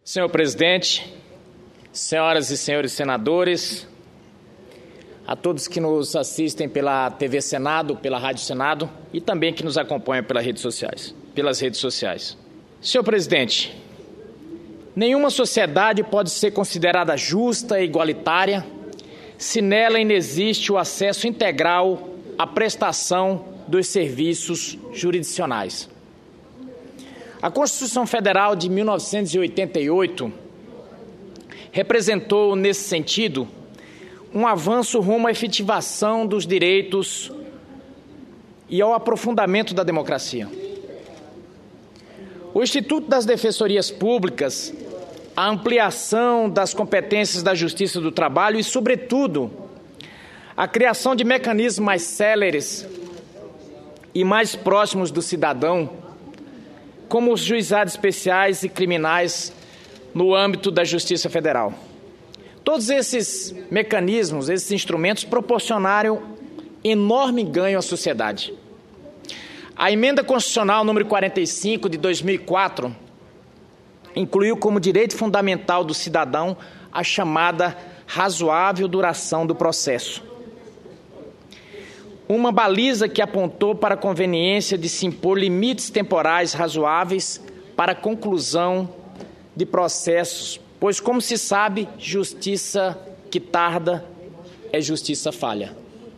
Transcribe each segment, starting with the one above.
Senhor presidente, senhoras e senhores senadores, a todos que nos assistem pela TV Senado, pela Rádio Senado e também que nos acompanham pelas redes sociais. Senhor presidente, nenhuma sociedade pode ser considerada justa e igualitária se nela inexiste o acesso integral à prestação dos serviços jurisdicionais. A Constituição Federal de 1988 representou, nesse sentido, um avanço rumo à efetivação dos direitos e ao aprofundamento da democracia. O Instituto das Defensorias Públicas, a ampliação das competências da Justiça do Trabalho e, sobretudo, a criação de mecanismos mais céleres e mais próximos do cidadão, como os juizados especiais e criminais no âmbito da Justiça Federal. Todos esses mecanismos, esses instrumentos proporcionaram enorme ganho à sociedade. A Emenda Constitucional número 45 de 2004 incluiu como direito fundamental do cidadão a chamada razoável duração do processo. Uma baliza que apontou para a conveniência de se impor limites temporais razoáveis para a conclusão de processos, pois, como se sabe, justiça que tarda é justiça falha.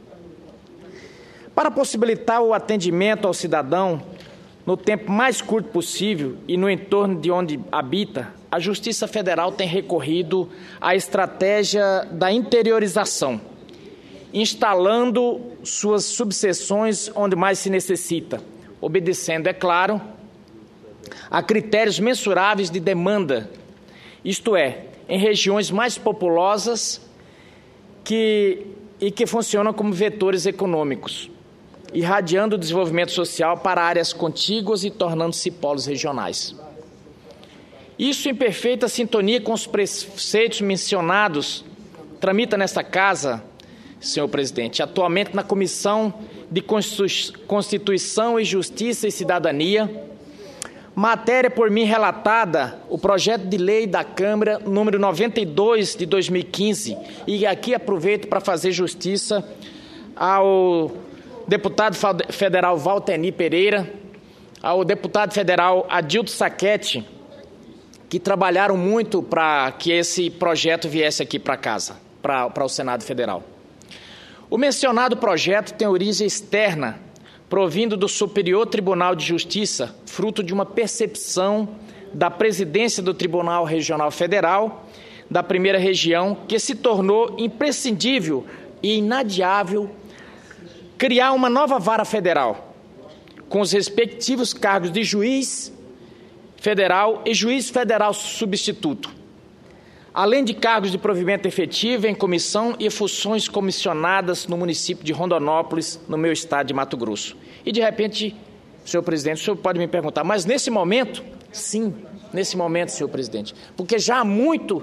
Para possibilitar o atendimento ao cidadão no tempo mais curto possível e no entorno de onde habita, a Justiça Federal tem recorrido à estratégia da interiorização, instalando suas subseções onde mais se necessita, obedecendo, é claro, a critérios mensuráveis de demanda, isto é, em regiões mais populosas que funcionam como vetores econômicos, irradiando o desenvolvimento social para áreas contíguas e tornando-se polos regionais. Isso, em perfeita sintonia com os preceitos mencionados, tramita nesta Casa, senhor presidente, atualmente na Comissão de Constituição e Justiça e Cidadania, matéria por mim relatada, o projeto de lei da Câmara número 92 de 2015, e aqui aproveito para fazer justiça ao deputado federal Valteni Pereira, ao deputado federal Adilto Sacchetti, que trabalharam muito para que esse projeto viesse aqui para casa, para o Senado Federal. O mencionado projeto tem origem externa, provindo do Superior Tribunal de Justiça, fruto de uma percepção da presidência do Tribunal Regional Federal, da primeira região, que se tornou imprescindível e inadiável criar uma nova vara federal, com os respectivos cargos de juiz federal e juiz federal substituto, além de cargos de provimento efetivo em comissão e funções comissionadas no município de Rondonópolis, no meu estado de Mato Grosso. E, de repente, senhor presidente, o senhor pode me perguntar, mas nesse momento? Sim, nesse momento, senhor presidente, porque já há muito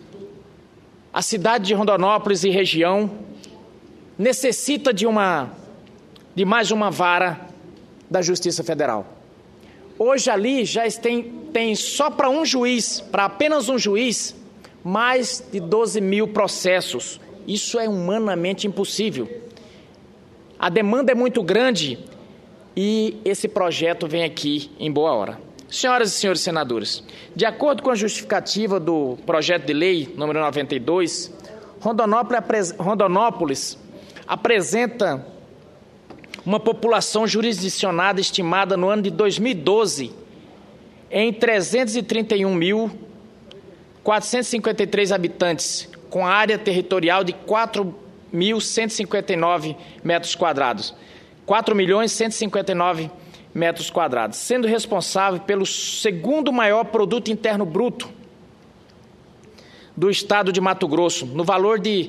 a cidade de Rondonópolis e região necessita de mais uma vara da Justiça Federal. Hoje ali já tem só para um juiz, para apenas um juiz, mais de 12 mil processos. Isso é humanamente impossível. A demanda é muito grande e esse projeto vem aqui em boa hora. Senhoras e senhores senadores, de acordo com a justificativa do projeto de lei número 92, Rondonópolis apresenta uma população jurisdicionada estimada no ano de 2012 em 331.453 habitantes, com área territorial de 4.159 metros quadrados, 4.159 metros quadrados, sendo responsável pelo segundo maior produto interno bruto do estado de Mato Grosso, no valor de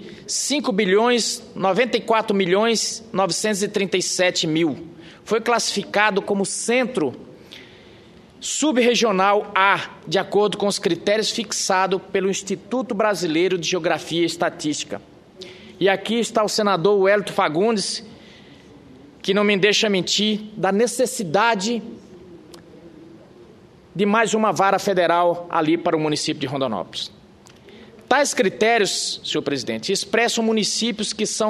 5.094.937.000. Foi classificado como centro subregional A, de acordo com os critérios fixados pelo Instituto Brasileiro de Geografia e Estatística. E aqui está o senador Wellington Fagundes, que não me deixa mentir, da necessidade de mais uma vara federal ali para o município de Rondonópolis. Tais critérios, senhor presidente, expressam municípios que são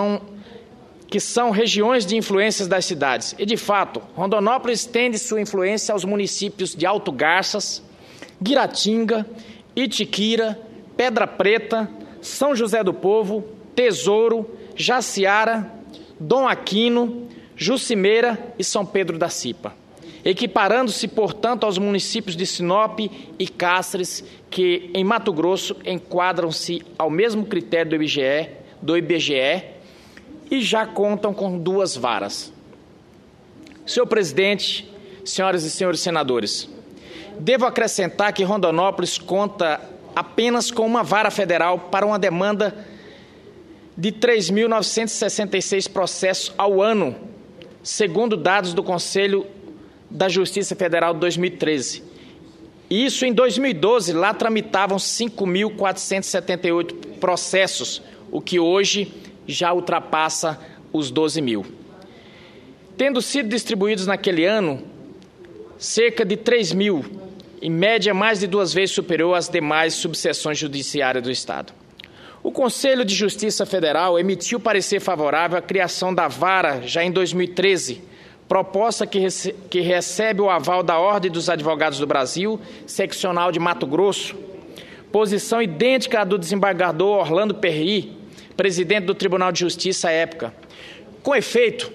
regiões de influências das cidades. E, de fato, Rondonópolis estende sua influência aos municípios de Alto Garças, Guiratinga, Itiquira, Pedra Preta, São José do Povo, Tesouro, Jaciara, Dom Aquino, Jucimeira e São Pedro da Cipa, equiparando-se, portanto, aos municípios de Sinop e Castres, que, em Mato Grosso, enquadram-se ao mesmo critério do IBGE e já contam com 2 varas. Senhor presidente, senhoras e senhores senadores, devo acrescentar que Rondonópolis conta apenas com uma vara federal para uma demanda de 3.966 processos ao ano, segundo dados do Conselho da Justiça Federal de 2013. Isso em 2012, lá tramitavam 5.478 processos, o que hoje já ultrapassa os 12 mil. Tendo sido distribuídos naquele ano cerca de 3 mil, em média mais de 2 vezes superior às demais subseções judiciárias do Estado. O Conselho de Justiça Federal emitiu parecer favorável à criação da vara já em 2013, proposta que recebe o aval da Ordem dos Advogados do Brasil, seccional de Mato Grosso, posição idêntica à do desembargador Orlando Perry, presidente do Tribunal de Justiça à época. Com efeito,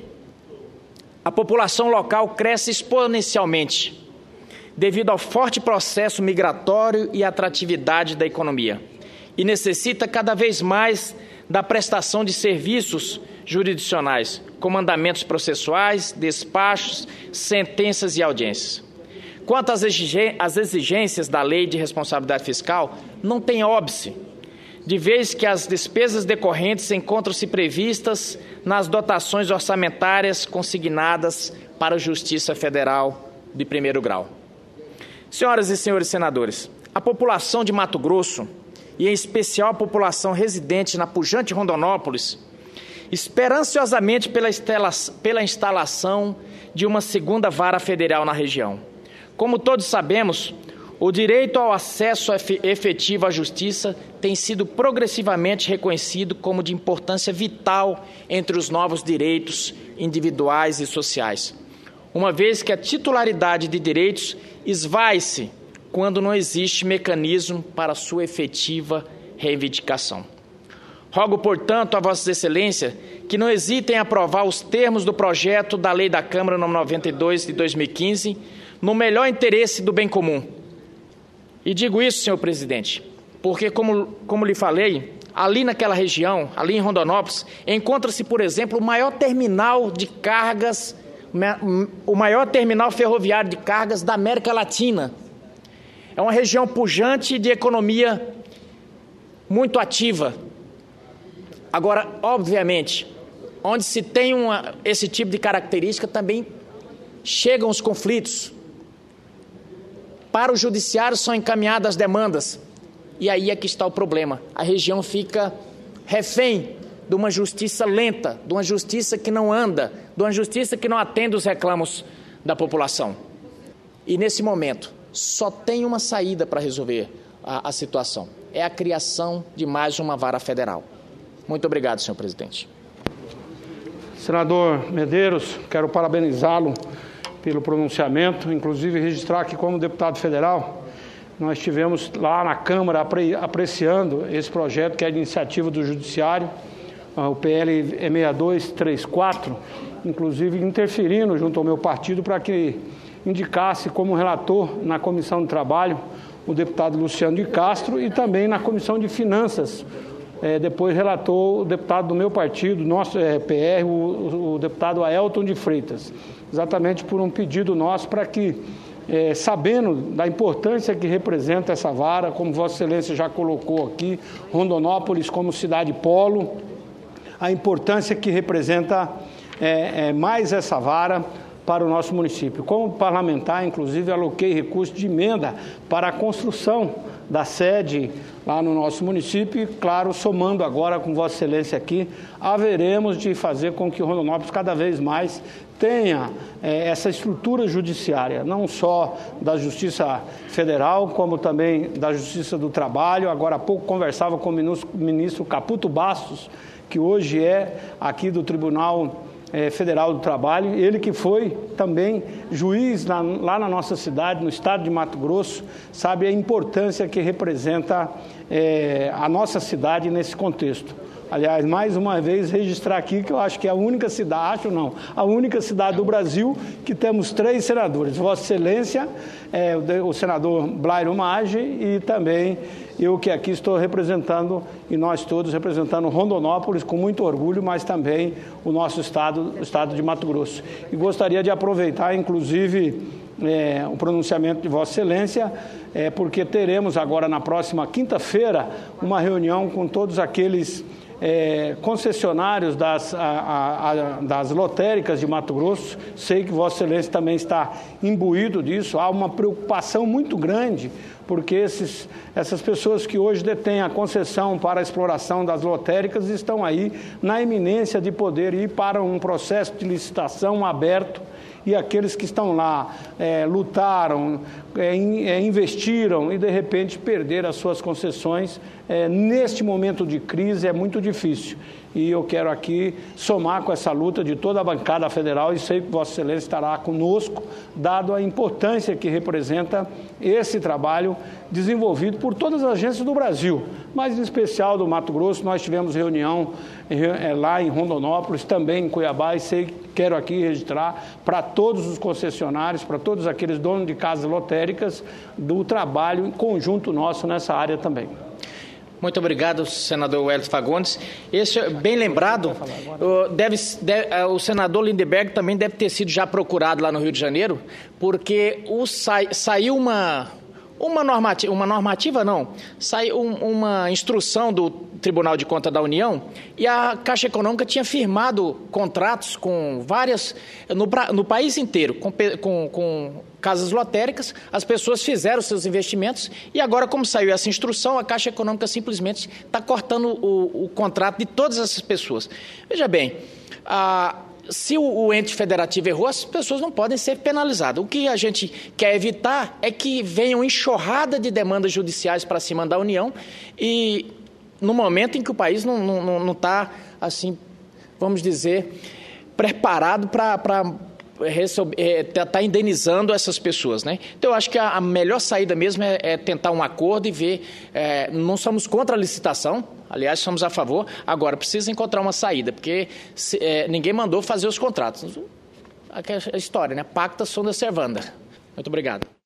a população local cresce exponencialmente, devido ao forte processo migratório e atratividade da economia, e necessita cada vez mais da prestação de serviços jurisdicionais, como mandamentos processuais, despachos, sentenças e audiências. Quanto às exigências da Lei de Responsabilidade Fiscal, não tem óbice, de vez que as despesas decorrentes encontram-se previstas nas dotações orçamentárias consignadas para a Justiça Federal de primeiro grau. Senhoras e senhores senadores, a população de Mato Grosso, e em especial a população residente na pujante Rondonópolis, espera ansiosamente pela instalação de uma segunda vara federal na região. Como todos sabemos, o direito ao acesso efetivo à justiça tem sido progressivamente reconhecido como de importância vital entre os novos direitos individuais e sociais, uma vez que a titularidade de direitos esvai-se quando não existe mecanismo para sua efetiva reivindicação. Rogo, portanto, a Vossas Excelências que não hesitem em aprovar os termos do projeto da Lei da Câmara nº 92 de 2015, no melhor interesse do bem comum. E digo isso, senhor presidente, porque, como lhe falei, ali naquela região, ali em Rondonópolis, encontra-se, por exemplo, o maior terminal de cargas, o maior terminal ferroviário de cargas da América Latina. É uma região pujante de economia muito ativa. Agora, obviamente, onde se tem esse tipo de característica, também chegam os conflitos. Para o judiciário são encaminhadas demandas. E aí é que está o problema. A região fica refém de uma justiça lenta, de uma justiça que não anda, de uma justiça que não atende os reclamos da população. E nesse momento, só tem uma saída para resolver a situação. É a criação de mais uma vara federal. Muito obrigado, senhor presidente. Senador Medeiros, quero parabenizá-lo pelo pronunciamento, inclusive registrar que, como deputado federal, nós estivemos lá na Câmara apreciando esse projeto que é de iniciativa do Judiciário, o PL 6234, inclusive interferindo junto ao meu partido para que indicasse como relator na Comissão de Trabalho o deputado Luciano de Castro e também na Comissão de Finanças. Depois relatou o deputado do meu partido, nosso PR, o deputado Aelton de Freitas, exatamente por um pedido nosso para que, sabendo da importância que representa essa vara, como Vossa Excelência já colocou aqui, Rondonópolis como cidade polo, a importância que representa mais essa vara para o nosso município. Como parlamentar, inclusive, aloquei recursos de emenda para a construção da sede lá no nosso município e, claro, somando agora com Vossa Excelência aqui, haveremos de fazer com que Rondonópolis cada vez mais tenha essa estrutura judiciária, não só da Justiça Federal, como também da Justiça do Trabalho. Agora há pouco conversava com o ministro Caputo Bastos, que hoje é aqui do Tribunal Federal do Trabalho, ele que foi também juiz lá na nossa cidade, no estado de Mato Grosso, sabe a importância que representa a nossa cidade nesse contexto. Aliás, mais uma vez, registrar aqui que eu acho que é a única cidade, a única cidade do Brasil que temos 3 senadores. Vossa Excelência, o senador Blairo Maggi e também eu que aqui estou representando, e nós todos representando Rondonópolis com muito orgulho, mas também o nosso estado, o estado de Mato Grosso. E gostaria de aproveitar, inclusive, o pronunciamento de Vossa Excelência, porque teremos agora na próxima quinta-feira uma reunião com todos aqueles concessionários das lotéricas de Mato Grosso. Sei que Vossa Excelência também está imbuído disso. Há uma preocupação muito grande, porque essas pessoas que hoje detêm a concessão para a exploração das lotéricas estão aí na iminência de poder ir para um processo de licitação aberto. E aqueles que estão lá lutaram, investiram e de repente perderam as suas concessões, neste momento de crise é muito difícil. E eu quero aqui somar com essa luta de toda a bancada federal e sei que Vossa Excelência estará conosco, dado a importância que representa esse trabalho desenvolvido por todas as agências do Brasil, mas em especial do Mato Grosso. Nós tivemos reunião lá em Rondonópolis, também em Cuiabá, e quero aqui registrar para todos os concessionários, para todos aqueles donos de casas lotéricas, do trabalho em conjunto nosso nessa área também. Muito obrigado, senador Wellington Fagundes. Esse, bem lembrado, o senador Lindenberg também deve ter sido já procurado lá no Rio de Janeiro, porque saiu uma instrução do Tribunal de Contas da União, e a Caixa Econômica tinha firmado contratos com várias, no país inteiro, com casas lotéricas. As pessoas fizeram seus investimentos e agora, como saiu essa instrução, a Caixa Econômica simplesmente está cortando o contrato de todas essas pessoas. Veja bem, se o ente federativo errou, as pessoas não podem ser penalizadas. O que a gente quer evitar é que venham enxurrada de demandas judiciais para cima da União, e no momento em que o país não está, assim, vamos dizer, preparado para está indenizando essas pessoas, né? Então, eu acho que a melhor saída mesmo é tentar um acordo e ver. Não somos contra a licitação, aliás, somos a favor. Agora, precisa encontrar uma saída, porque ninguém mandou fazer os contratos. A história, né? Pacta sunt servanda. Muito obrigado.